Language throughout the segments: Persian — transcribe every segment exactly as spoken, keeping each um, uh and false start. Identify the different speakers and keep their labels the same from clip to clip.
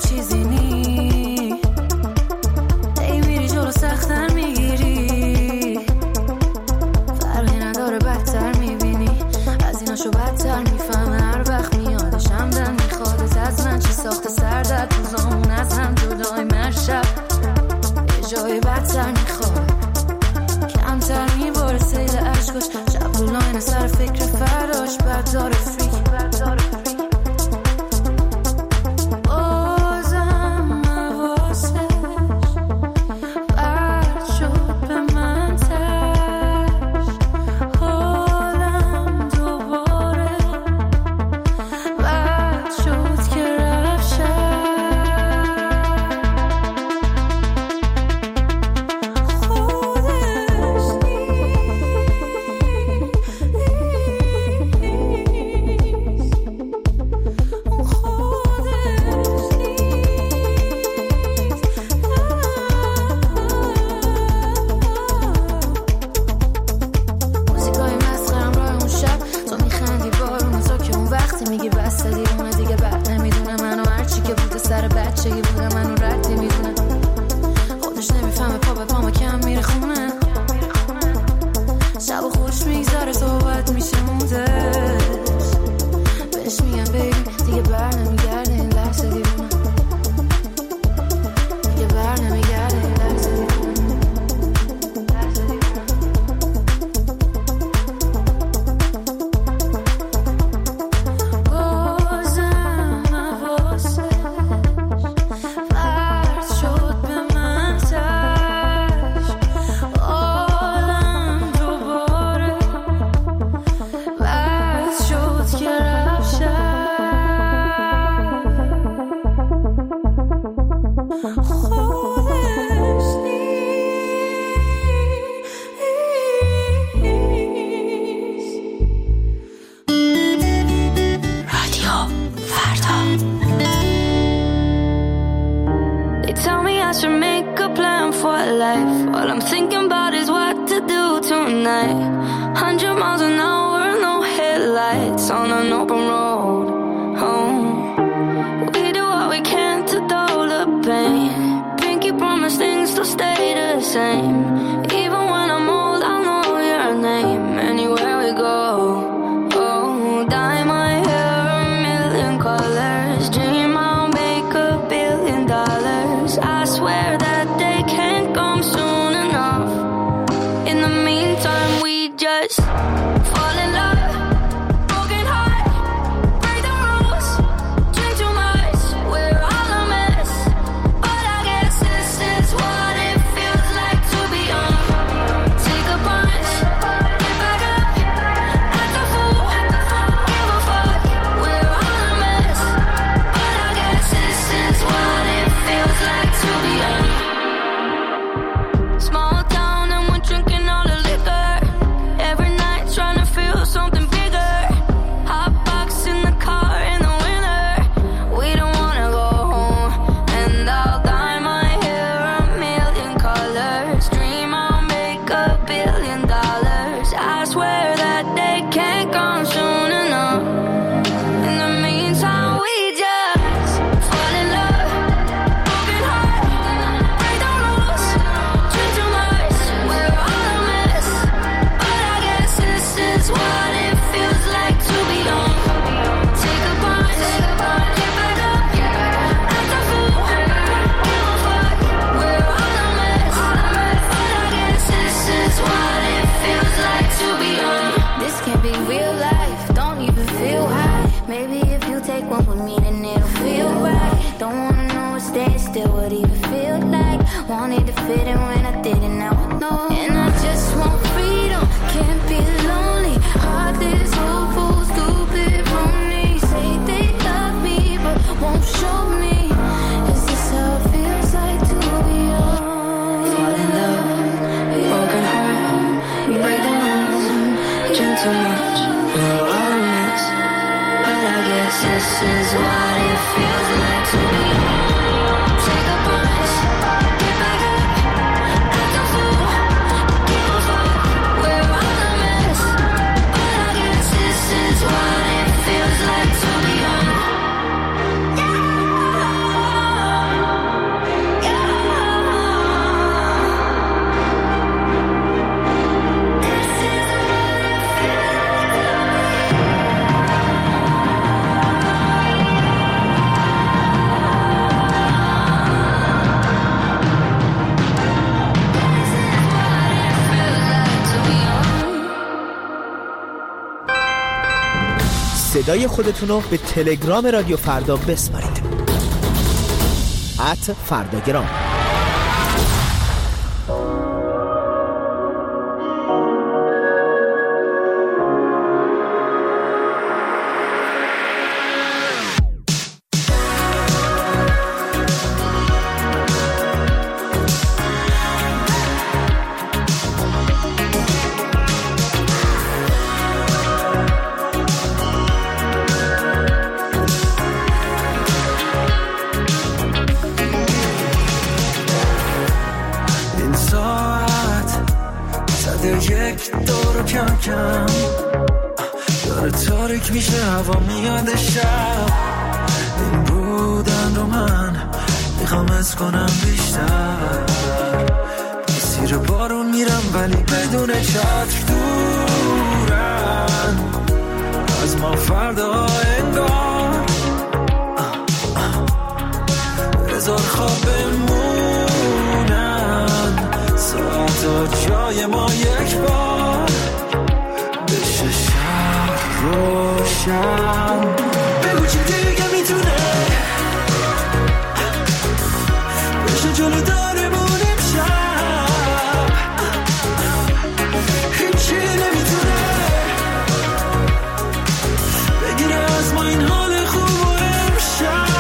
Speaker 1: چیزی نی، ای میری جلو سختر میگیری، فرقی نداره بدتر میبینی، از ایناشو بدتر میفهمه هر وقت میادشم دن میخوادت از من، چی ساخته سردر تو زامون از هم جدای من شب یه جای بدتر میخواد، کمتر میباره سیل عشقاش، شب رو لاین سر فکر فرداش، بد داره فریک بد داره فریک.
Speaker 2: صدای خودتون رو به تلگرام رادیو فردا بسپارید. ات فرداگرام.
Speaker 3: میشه هوا میاد شب، این بودن رو من میخوام از کنم بیشتر. مسیر بارون میرم ولی بدون چتر، دورن از ما فردا انگار. بذار خواب بمونن ساعتا جای ما یک بار، بشه شب روشن. بگو چی دیگه میتونه بشه جلو داره مونیم شب، هیچی نمیتونه بگیره از ما این حال خوب و امشب.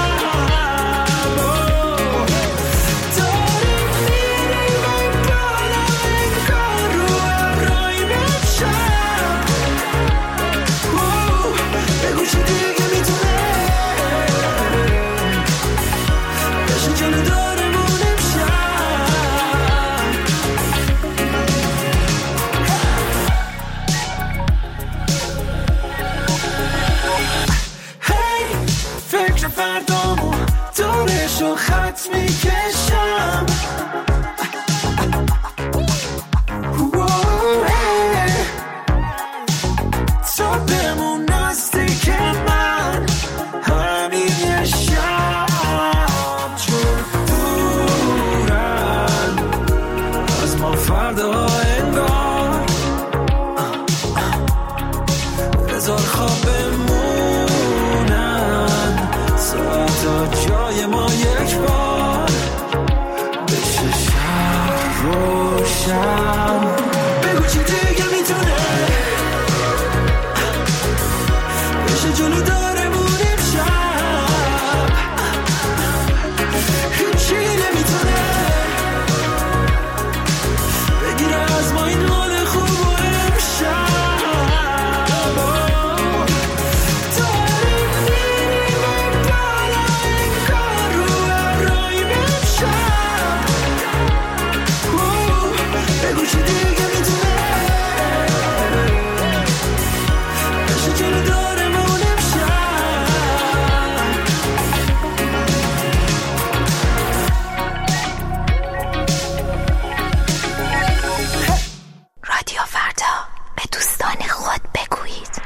Speaker 3: داریم میریم انگار انگار رو ابرای امشب. بگو چی دیگه میتونه بشه جلو دارمون امشب. هی فکر فردامو دورشو خط میکشم. تو بمون نزدیک من همین یه شب، چون دورن از ما فردا انگار. بذار خواب بمونن ساعتا جای ما یک بار، بشه شب روشن. بگو چی دیگه میتونه بشه جلو دارمون امشب، هیچی نمیتونه بگیره از ما این حال خوب و امشب. داریم میریم انگار انگار رو ابرای امشب. بگو چی دیگه میتونه بشه جلو دارمون امشب.
Speaker 1: رادیو فردا، به دوستان خود بگویید.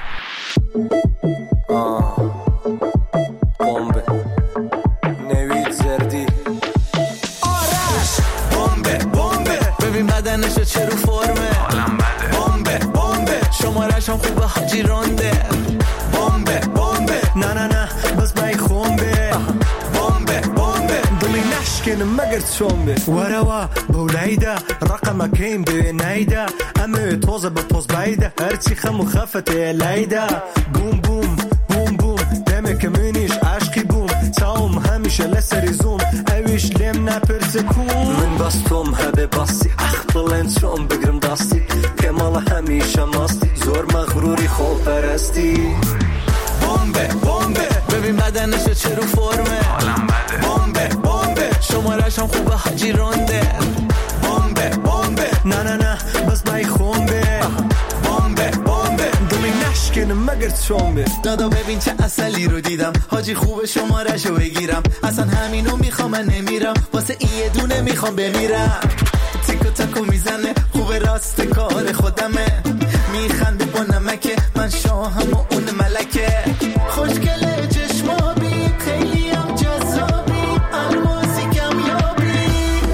Speaker 3: آه بمبه نوید زردی آرش. بمبه بمبه ببین بدنشو چه رو فرمه، حالم بده. بمبه بمبه شمارش هم خوبه حاجی رونده. بمبه بمبه نه نه نه بس بای خونبه. بمبه بمبه دلی نشکن مگر چومبه وروا بولایده رقم کیم به نیده امه توزه به پوز بایده هرچی خمو خفته لایده. بوم بوم بوم بوم دمه کمینیش عشقی بوم ساوم همیشه لسری زوم اویش لم نپرسکون. من باستم هبه باستی اخ بلند شم بگرم داستی که مال همیشه ماستی زور مغروری خوب پرستی. بمبه بمبه ببین بدنشو چه رو فرمه، حالم بده. بمبه بمبه شمارش هم خوبه حاجی رونده. بمبه بمبه نه نه نه بس بای خونبه. بمبه بمبه دلی نشکن مگر چومبه. دادا ببین چه اصلی رو دیدم حاجی خوبه شمارشو بگیرم، اصلا همینو میخوام من نمیرم واسه این یه دونه میخوام بمیرم. تیکو تاکو میزنه خوبه راست کار خودمه، میخنده با نمکه من شاهم و اون ملکه. خوشگله چشمابی خیلی هم جذابی الماسی کمیابی.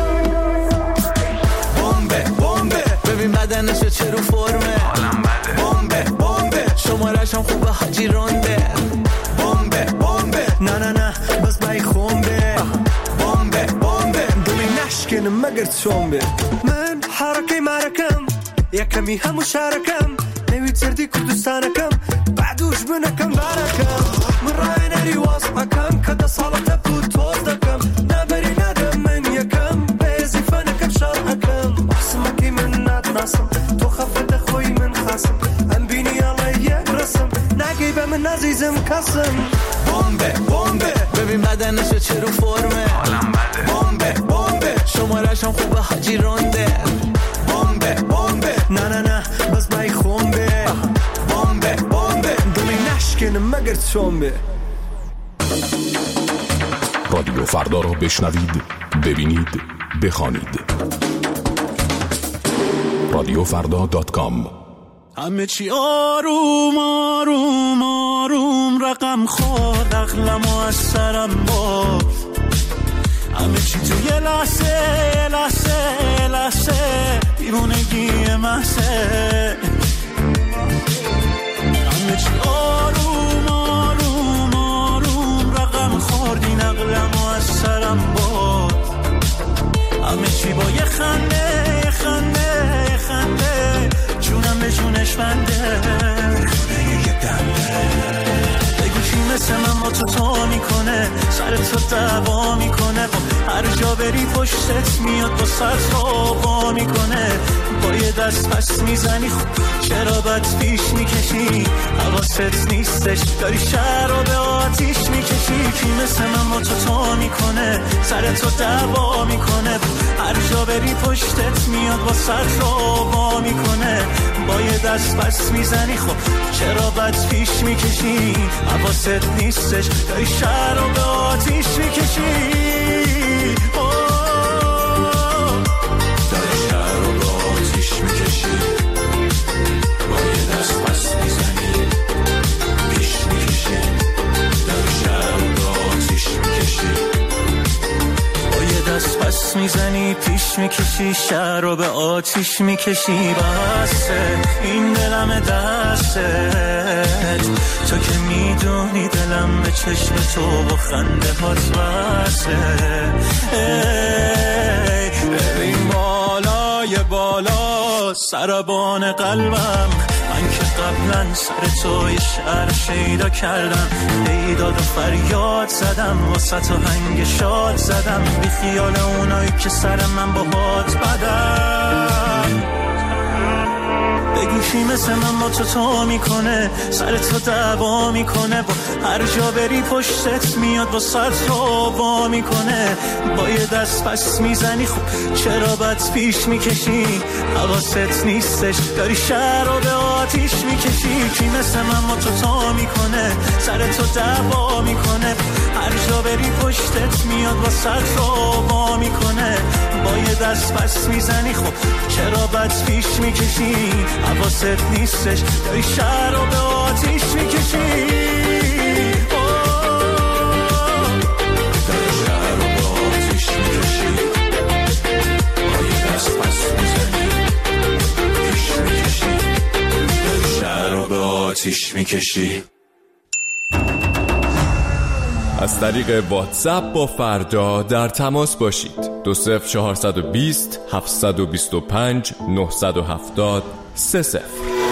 Speaker 3: بمبه بمبه ببین بدنشو چه رو فرمه، حالم بده. بمبه بمبه شمارش هم خوبه حاجی رونده. نشکنم مگر چومبه من حرکه مرکم یکمی همو شارکم نوید زردی کردستانکم بعدوش بنکم برکم من رای نری واسمکم که ده سالت بود توز دکم نبری ندم من یکم بیزی فنکم شرحکم محسمکی من ندناسم تو خفت خوی من خاسم ام بینی الله یک رسم نگی به من عزیزم کسم بمبه بمبه ببین بدنشو چه رو فرمه حالم بده بمبه بمبه شمارشم خوبه حاجی رونده بمبه بمبه نه نه نه بس بای خونبه بمبه بمبه دلی نشکنم مگر چومبه
Speaker 4: رادیو فردا را بشنوید، ببینید، بخوانید. رادیو فردا دات کام.
Speaker 5: همه چی آروم آروم آروم رقم خورد عقلمو از سرم برد همه چی تو یه لحظه یه لحظه یه لحظه دیوونگی محضه همه چی آروم آروم آروم رقم خورد این عقلمو از سرم برد همه چی با یه خنده یه خنده یه خنده جونم به جونش بنده یه دنده بگو چی مثل من با تو تا میکنه سر تو دعوا میکنه هر جا بری پشتت میاد با سر تو با میکنه با یه دست پس میزنی خب چرا بد پیش میکشی حواست نیستش داری شهر رو به آتیش میکشی کی مثل من با تو تا میکنه سر تو دعوا میکنه هر جا بری پشتت میاد با سر تو با میکنه با یه دست پس میزنی خب چرا بد پیش میکشی حواست نیستش داری شهر رو به آتیش میکشی داری شهر رو به آتیش میکشی با یه دست پس میزنی پیش میکشی داری شهر رو به آتیش میکشی با یه دست پس میزنی پیش میکشی شهر رو به آتیش میکشی بسه این دلم دستت تو که میدونی دلم به چشم تو با خنده هات واسه ببین بالای بالا سربان قلبم من که قبلا سر تو یه شعر شیدا کردم بیداد و فریاد زدم واسه تو هنگ شاد زدم بی خیال اونایی که سر من با هات بدم بگو کی مثل من با تو تا میکنه سر تو دعوا میکنه با هر جا بری پشتت میاد با سر تو وا میکنه با یه دست پس میزنی خب چرا بد پیش میکشی حواست نیستش داری شهر رو به آتیش میکشی کی مثل من با تو تا میکنه سر تو دعوا میکنه هر جا بری پشتت میاد با سر تو وا میکنه با یه دست پس میزنی خب چرا بد پیش میکشی حواست نیستش داری شهر رو به آتیش میکشی داری شهر رو به آتیش میکشی با یه دست پس میزنی پیش میکشی داری شهر رو به آتیش میکشی.
Speaker 6: از طریق واتساپ با فردا در تماس باشید. دو صفر چهارصد و بیست هفتصد و بیست و پنج نهصد و هفتاد سه صفر.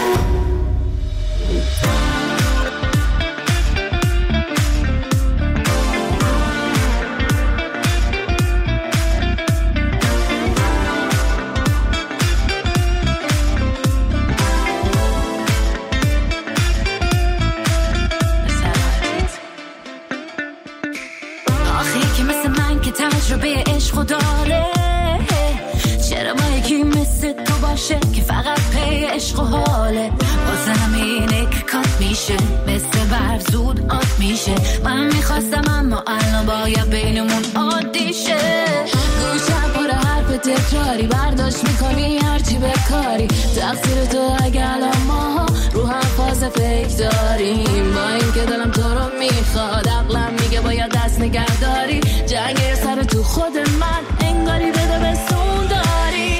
Speaker 1: تجربه عشق داره چرا با یکی مثل تو باشه که فقط پی عشق و حاله واسه همینه که کات میشه مثل برف زود آت میشه من میخواستم اما الان باید بینمون عادی شه گوشم پر حرف تکراری برداشت میکنی هرچی بکاری تقصیر تو اگه الان ما رو هم فاز فکر داریم با این که دلم تو رو میخواد عقلم میگه باید دست نگه داری جنگ سر تو خود من انگاری بده به سون داری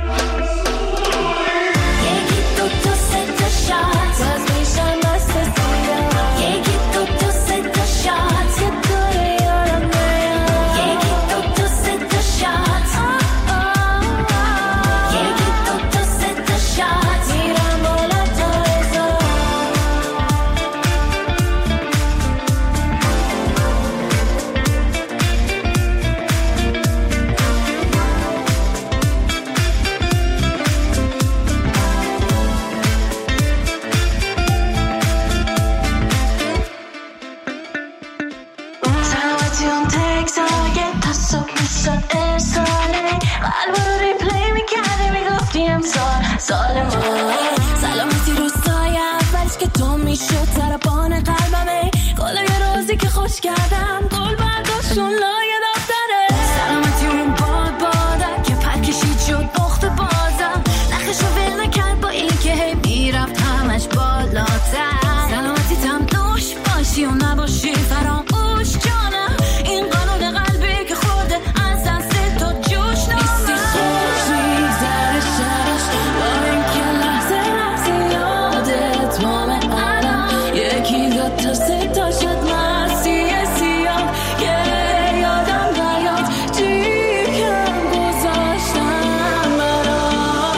Speaker 1: یکی دو تا سه تا شات باز میشن دست سویا یکی دو تا سه تا شات یه دوره یارم نیا یکی دو تا سه تا شات صبح میشد ارساله قلب رو ریپلی میکرده میگفتی امسال سال ما سلامتی روستای اولش که تو میشد سرپان قلبمه گل یه روزی که خوش کردم گل برداشتون لای دفتره سلامتی اون باد بادم که پر کشید شد بخت بازم نخش رو ول نکرد با این که هی میرفت همش بالاتر سلامتی تم دوش باشی و نباشی فراموش جانم این قانون قلبی که خورده از دست تو جوش نیستی خوش میگذره شبش با این که لحظه لحظه یادت مام آدم یکی دو تا سه تا شد مسیح سیاه یه یادم نیاد چی کم گذاشتم برام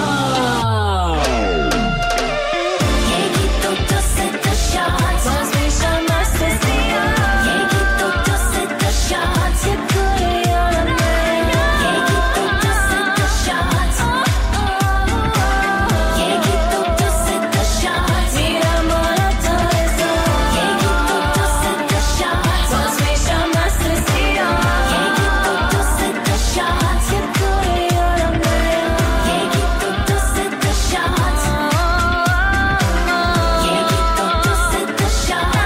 Speaker 1: یکی دو تا سه تا شد باز میشم مست سیاه یکی دو تا سه تا شد یه گوی یادمه یکی دو تا سه تا شد یکی دو تا سه تا شد میرم بالا تا رسا یکی دو تا سه تا شد باز میشم مست سیاه یکی دو تا سه تا شد یه گوی یادمه یکی دو تا سه تا شد یکی دو تا سه تا شد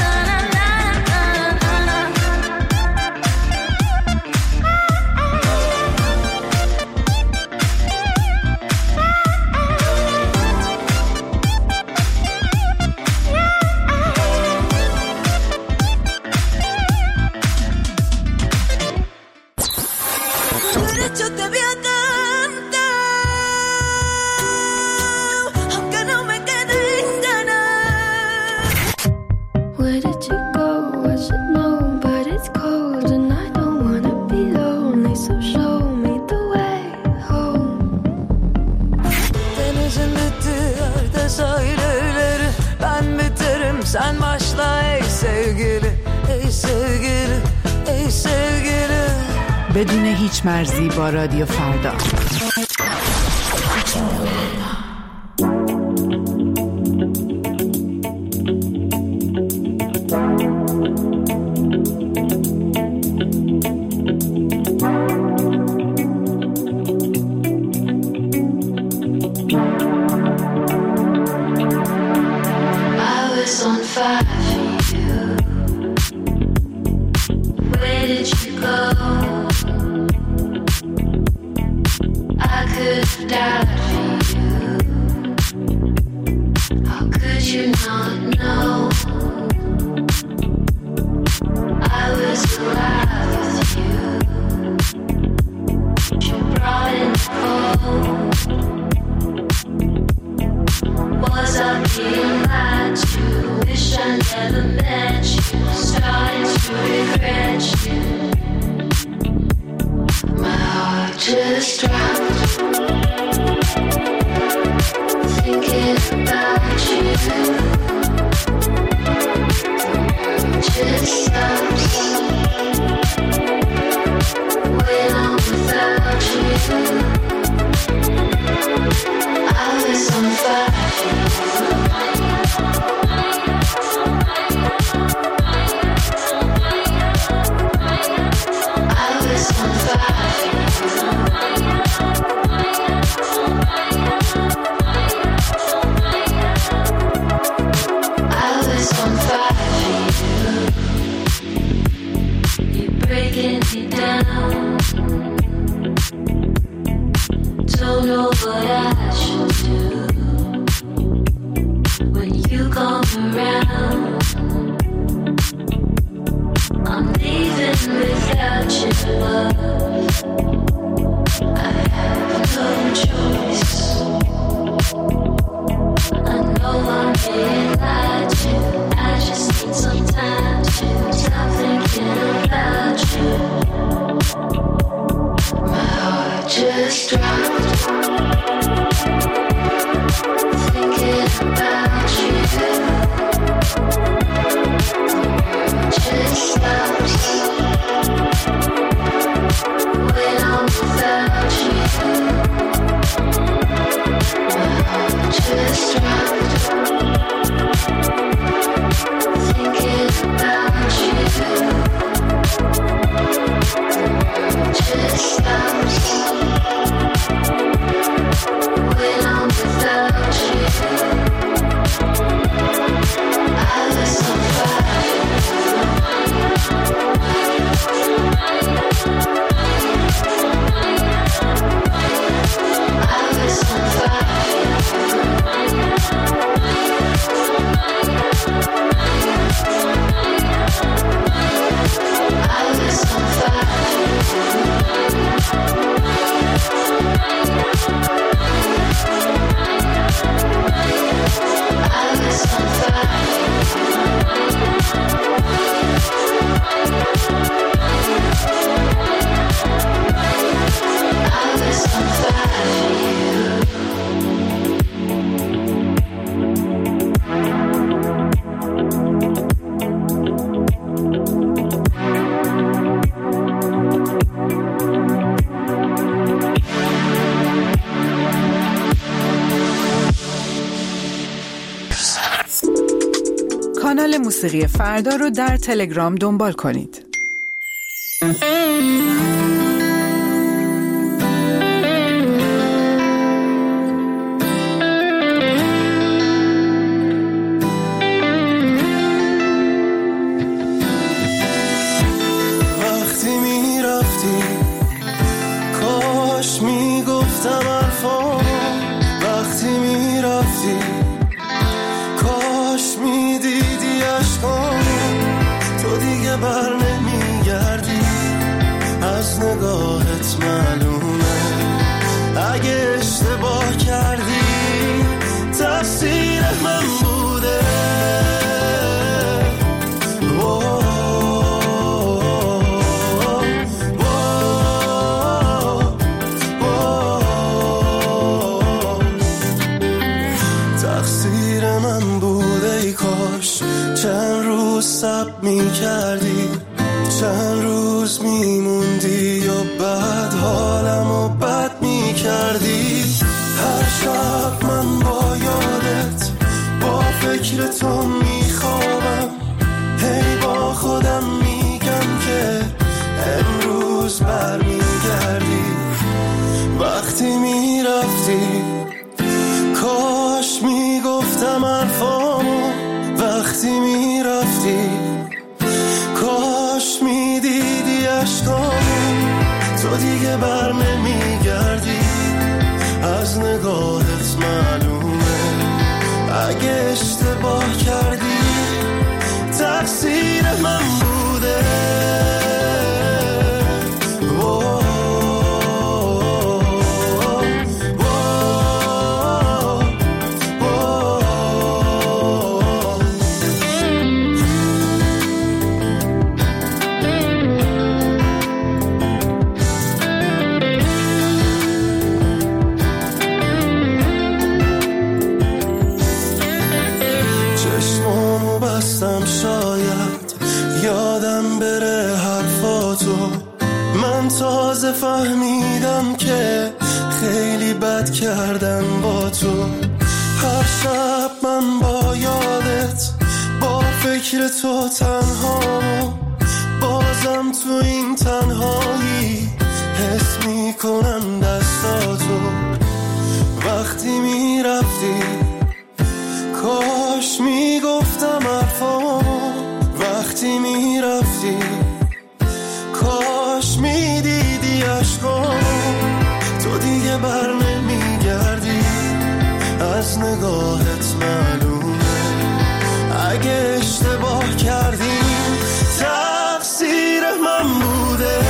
Speaker 1: Derecho te voy a cantar, aunque no me queden ganas. Where did you go? I should know, but it's cold and I don't wanna be lonely. So show me the way home.
Speaker 3: Denizin bittiği yerde sahilleri ben biterim sen başla ey sevgili ey sevgili ey sevgili
Speaker 7: بدون هیچ مرزی با رادیو فردا.
Speaker 1: I was on fire for you. Where did you go? I could have died for you. How could you not know? I was alive with you. You brought in the cold. Was I being lied to? Wish I never met you. Starting to regret you. My heart just dropped. Thinking about you. Just stops. When I'm without you. I was on fire. I was on fire. I was on fire. You're breaking me down. Don't know what I should do when you come around. I'm leaving without your love. I have no choice. I know I'm being lied to. I just need some time to stop thinking about you. My heart just dropped. Thinking about you. Just stops when I'm
Speaker 7: کانال موسیقی فردا رو در تلگرام دنبال کنید.
Speaker 3: وقتی میرفتی کاش میگفتم حرفام، وقتی میرفتی کاش میدیدی عشقام، تو دیگه بر نمیگردی، از نگاهت معلومه اگه اشتباه کردی تقصیر من بوده. تقصیر من بوده، ای کاش چند روز صبر می کردی، چند روز می موندی و بعد حالمو بد می کردی. هر شب من با یادت با فکر تو می خوابم، هی با خودم میگم که امروز بر می گردی. وقتی می رفتی کاش می گفتم حرفامو، وقتی می رفتی کاش می دیدی عشقامو، تو دیگه بر نمی گردی، از نگاهت معلومه اگه اشتباه کردی تقصیر من بوده. چشمامو بستم شاید یادم بره حرفاتو، من تازه فهمیدم که خیلی بد کردم با تو. هر شب من با یادت با فکر تو تنهامو، بازم تو این تنهایی حس میکنم دستاتو. وقتی میرفتی کاش میگفتم حرفامو، وقتی میرفتی کاش میدیدی عشقامو، تو دیگه بر نمیگردی، از نگاهت معلومه اگه اشتباه کردی تقصیر من بوده.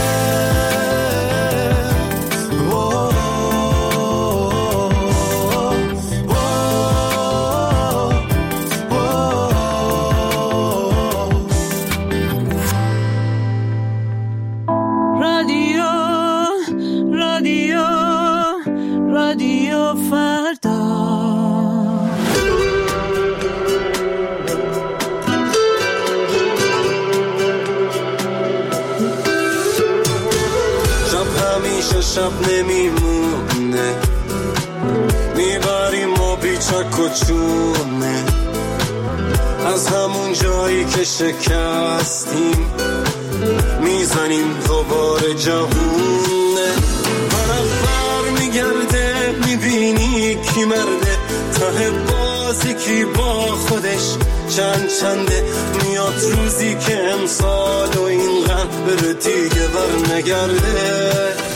Speaker 3: شب نمیمونه میبریم و بیچک و چونه، از همون جایی که شکستیم میزنیم دوباره جوونه. منم بر میگرده میبینی کی مرده، ته بازی کی با خودش چند چنده. میاد روزی که امسال و این غم بره دیگه بر نگرده.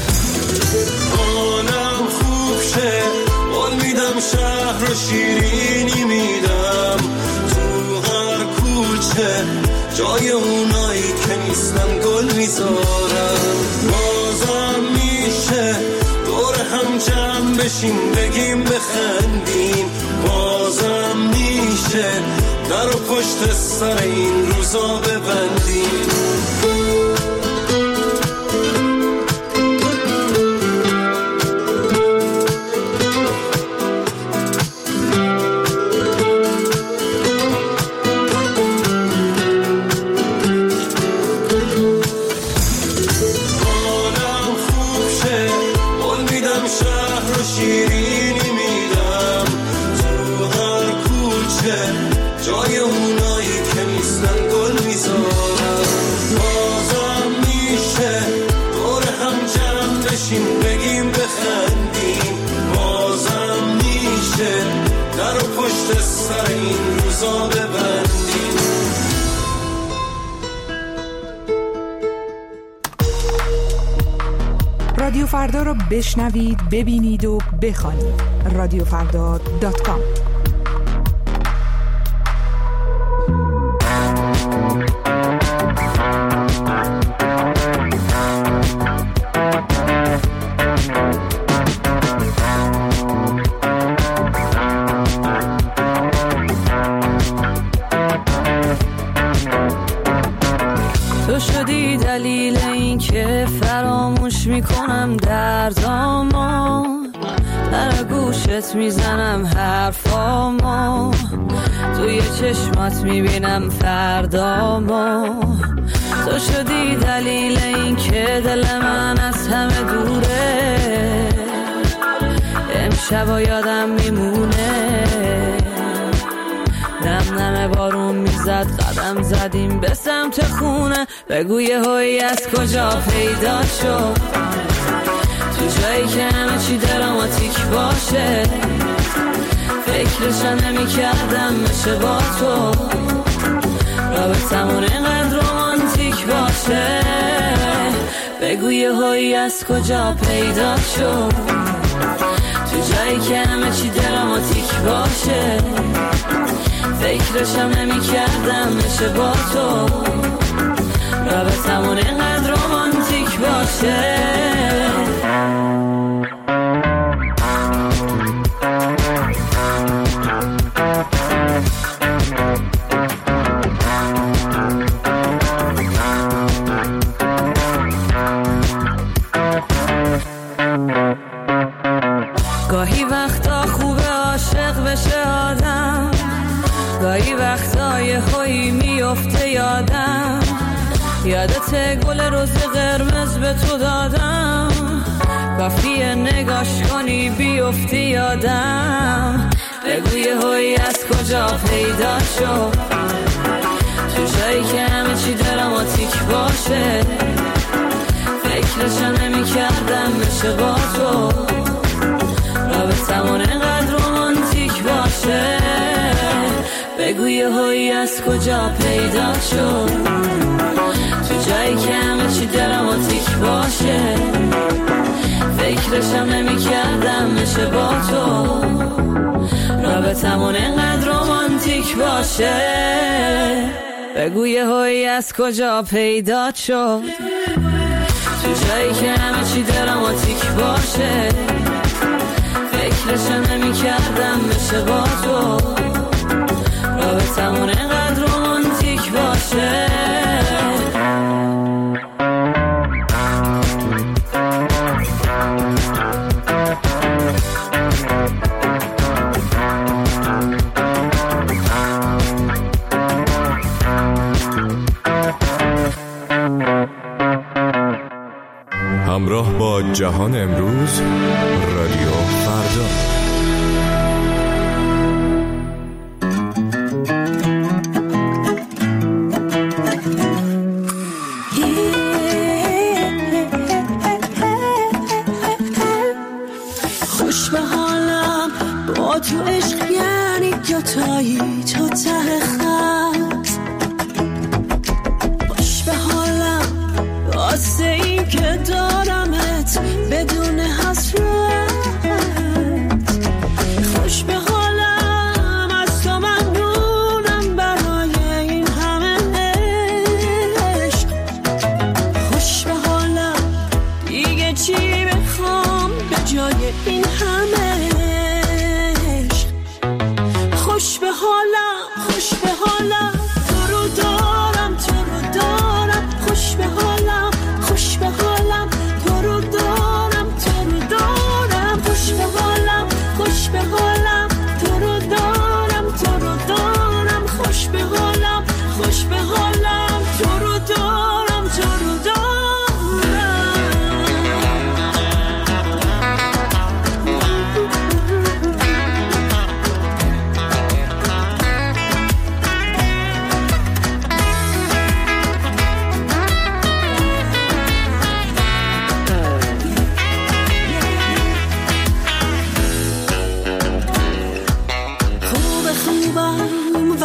Speaker 3: حالم خوب شه قول میدم، شهر رو شیرینی میدم، تو هر کوچه جای اونایی که نیستن گل میذارم. بازم میشه دور هم جمع بشیم بگیم بخندیم، بازم میشه در و پشت سر این روزا ببندیم. جای اونایی که باشیم بگیم بخندیم بازم میشه در و پشت سر این روزا ببندیم.
Speaker 7: رادیو فردا رو بشنوید، ببینید و بخوانید. رادیو فردا دات کام.
Speaker 1: تو شدی دلیل این که فراموش میکنم دردامو، در گوشت میزنم حرفامو، توی چشمات میبینم فردامو. تو شدی دلیل این که دل من از همه دوره، امشب یادم میمونه. نم نم بارون میزد قدم زدیم به سمت خونه، بگو یه هایی از کجا پیدا شد، تو جایی که همه چی دراماتیک باشه. فکرشم نمی کردم بشه با تو، رابطمون اینقدر رومانتیک باشه. بگو یه هایی از کجا پیدا شد، تو جایی که همه چی دراماتیک باشه. فکرشم نمی کردم بشه با تو، رابطمون اینقدر رومانتیک باشه. گاهی وقتا خوبه عاشق بشه آدم، گاهی وقتا یه هایی میفته یادم. یادت گل روز قرمز به تو دادم، کافیه نگاش کنی بیفتی یادم. بگو یه هایی از کجا پیدا شد، تو جایی که همه چی دراماتیک باشه. فکرشم نمی کردم بشه با تو، رابطمون اینقدر رومانتیک باشه. بگو یه هایی از کجا پیدا شد، تو جایی که همه چی دراماتیک باشه. فکرشم نمی کردم بشه با تو، رابطمون اینقدر رومانتیک باشه. بگو یه هایی از کجا پیدا شد، تو جایی که همه چی دراماتیک باشه. فکرشم نمی کردم بشه با تو، رابطمون اینقدر رومانتیک باشه.
Speaker 6: همراه با جهان امروز، رادیو فردا.
Speaker 8: خوش به حالم با تو عشق یعنی دوتایی تو ته خط. خوش به حالم واسه این که دارمت بدون حسرت. خوش به حالم از تو ممنونم برای این همه عشق. خوش به حالم دیگه چی بخوام به جای این همه عشق. خوش به حالم، خوش به حالم، تو رو دارم، تو رو دارم. خوش به حالم، خوش به حالم، تو رو دارم، تو رو دارم. خوش به حالم، خوش به حالم، تو رو دارم، تو رو دارم. خوش به حالم، خوش به حالم، تو رو دارم، تو رو دارم.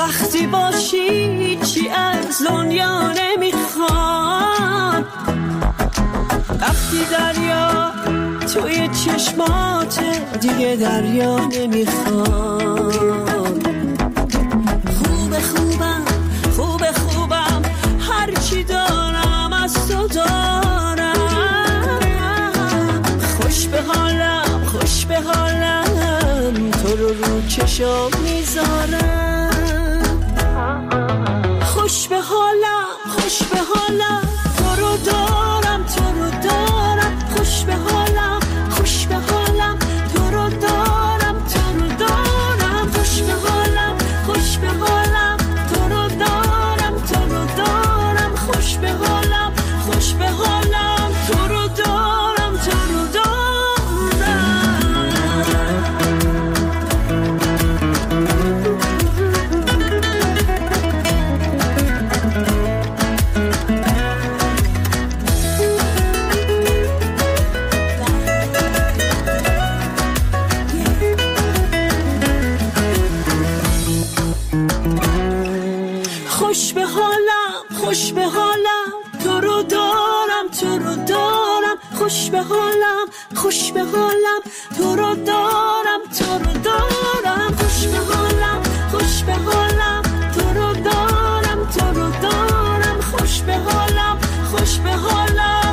Speaker 8: وقتی باشی چی از دنیا نمیخوام، وقتی دریا توی چشمات دیگه دریا نمیخوام. خوبه خوبم خوبه خوبم هرچی دارم از تو دارم، خوش به حالم خوش به حالم تو رو رو چشم میذارم. خوش به حالم خوش به حالم تو رو دارم تو رو دارم، خوش به حالم خوش به حالم تو رو دارم تو رو دارم، خوش به حالم خوش به حالم تو رو دارم تو رو دارم، خوش به حالم خوش به حالم تو رو دارم تو رو دارم. خوش به حالم خوش به حالم تو رو دارم تو رو دارم، خوش به حالم خوش به حالم تو رو دارم تو رو دارم، خوش به حالم خوش به حالم تو رو دارم تو رو دارم، خوش به حالم خوش به حالم.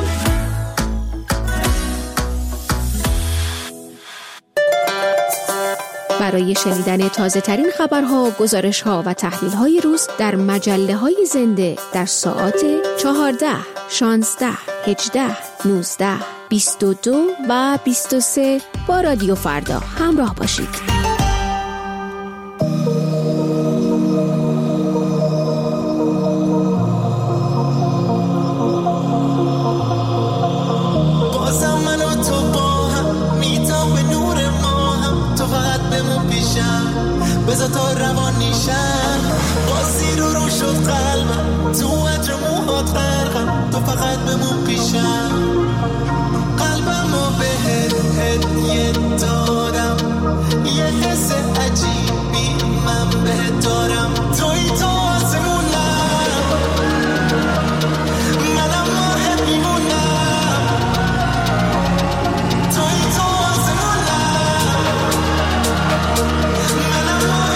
Speaker 9: برای شنیدن تازه ترین خبرها، گزارش ها و تحلیل های روز در مجله های زنده در ساعات چهارده، شانزده، هجده، نوزده، بیست و دو و بیست و سه با رادیو فردا همراه باشید.
Speaker 3: بذار تا روان نیشم بازی رو رو شد قلبم، تو عطر موهات غرقم، تو فقط بمون پیشم. قلبم رو بهت هدیه دادم، یه حس عجیبی من بهت دارم، توی تو آسمونم، منم ماه میمونم، توی تو آسمونم، منم ماه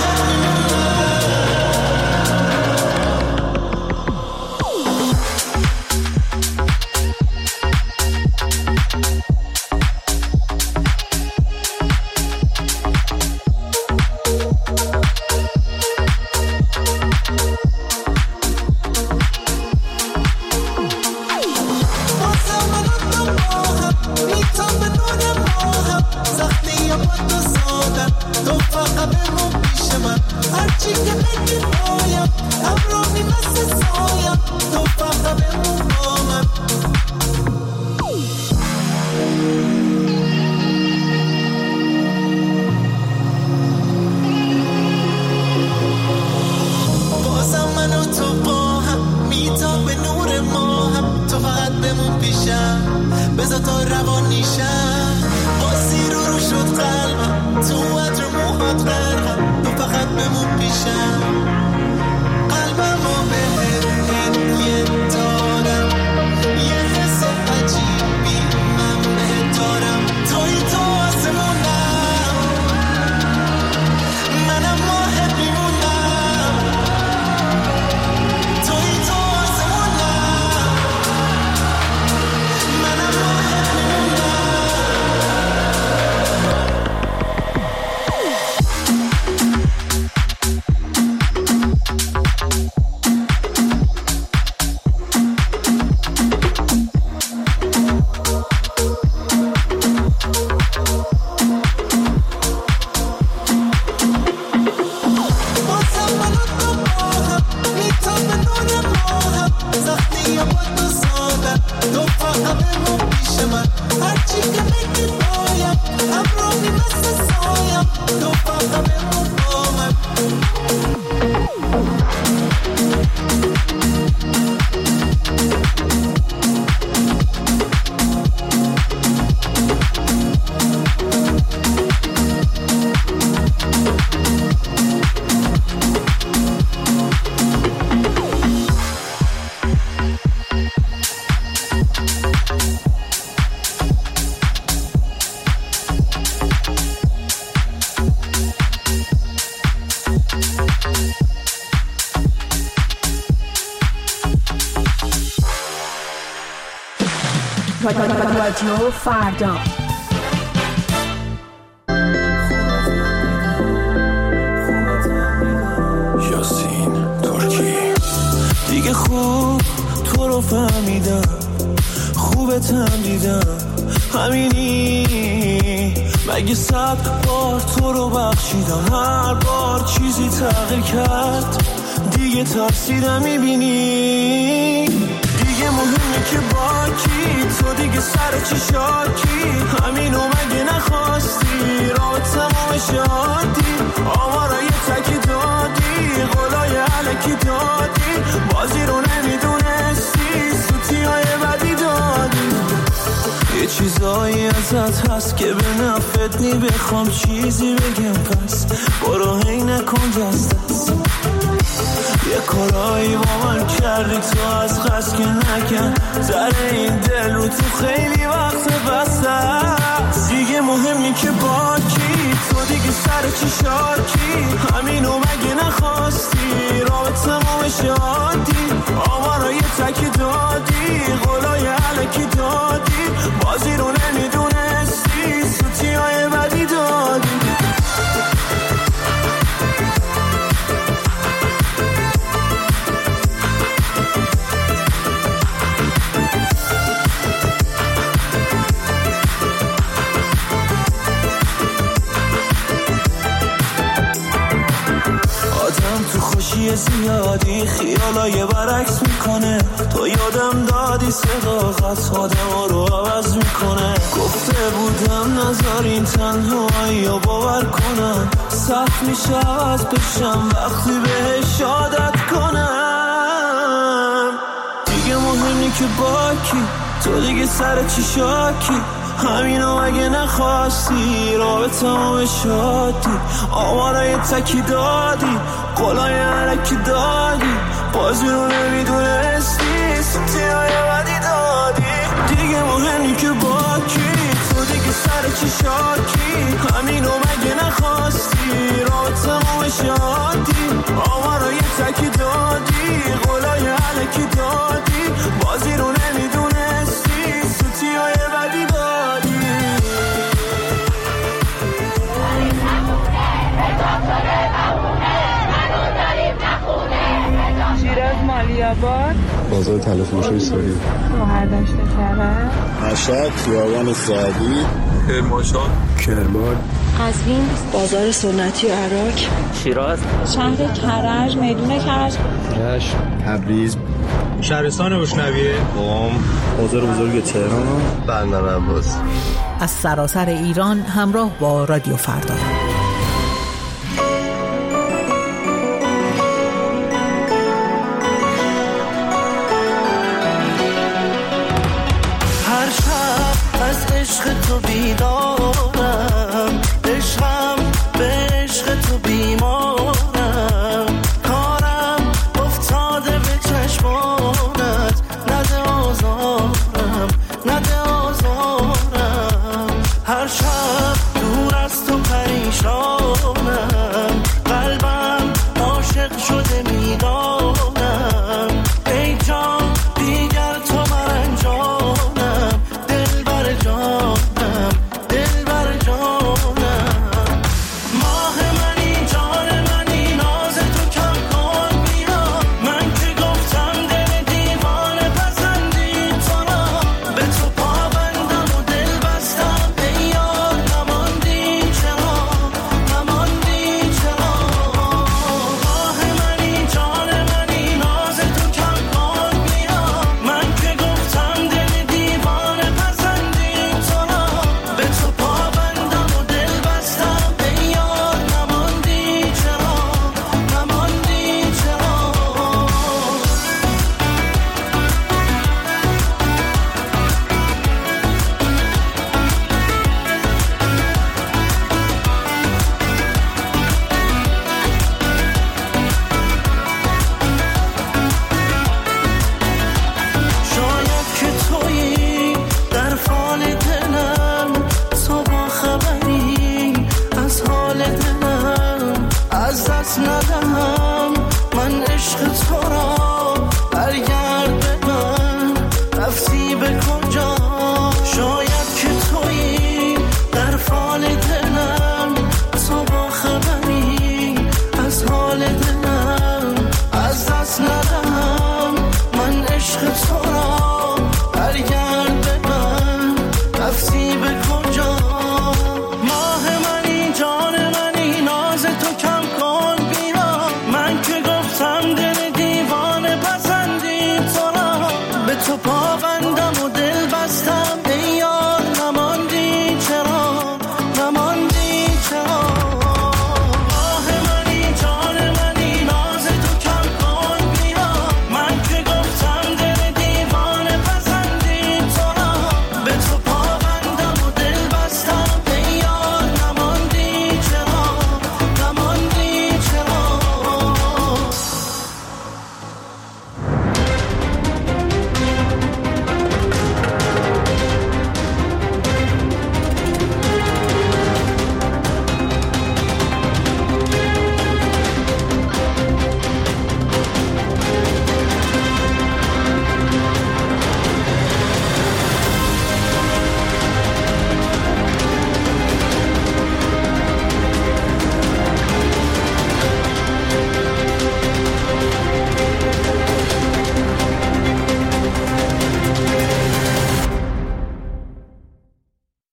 Speaker 7: رادیو فردا.
Speaker 5: یاسین ترکی دیگه خوب تو رو فهمیدم، خوبتم دیدم، همینی مگه صد بار تو رو بخشیدم، هر بار چیزی تغییر کرد دیگه ترسیدم، میبینی دیگه مهمه که با کی، تو دیگه سر چی شاکی، همینو مگه نخواستی، راه تمام شادی، آمارای تکی دادی، قولای علکی دادی، بازی رو نمیدونستی، سوتی های بدی دادی، یه چیزایی ازت هست که به نفت نی، بخوام چیزی بگم پس برو هی نکن دست دست، یه کارایی با من کردی تو از قصد که نکن، زر این دل رو تو خیلی وقت بسته است، دیگه مهمی که با کی، تو دیگه سر چی شاکی، همینو مگه نخواستی، راه تمام شادی، آمارای تکی دادی، قولای علکی دادی، بازی رو نمیدونستی، سوتی های بدی دادی. زیادی خیالای برعکس میکنه، تو یادم دادی صداقت آدم رو عوض میکنه، گفته بودم نذارین تنهایی رو باور کنم، سخت میشه عوض بشم وقتی بهش عادت کنم، دیگه مهمی که با کی، تو دیگه سر چی شاکی، همینو اگه نخواستی، راه تمام شادی، آمارای تکی دادی، قولای علکی دادی، بازی رو نمیدونستی، سوتی های بدی دادی، دیگه مهمی که با کی، تو دیگه سر چی شاکی، همینو مگه نخواستی، راه تمام شادی، آمارای تکی دادی، قولای علکی دادی، بازی رو نمیدونستی، سوتی های بدی دادی.
Speaker 7: شیراز مالی‌آباد،
Speaker 10: بازار تلفروشی سوری،
Speaker 7: شهردشت کرج،
Speaker 10: مشهد خیابان سعدی،
Speaker 6: کرمانشاه،
Speaker 10: کرمان،
Speaker 11: قزوین بازار سنتی و عراق،
Speaker 12: شیراز
Speaker 11: شهر کرج، میدون کرج،
Speaker 10: رشت، تبریز،
Speaker 13: شهرستان بوشنویه،
Speaker 10: قم، بازار بزرگ تهران، بندر عباس.
Speaker 14: از سراسر ایران همراه با رادیو فردا.
Speaker 5: هر شب از عشق تو بیدار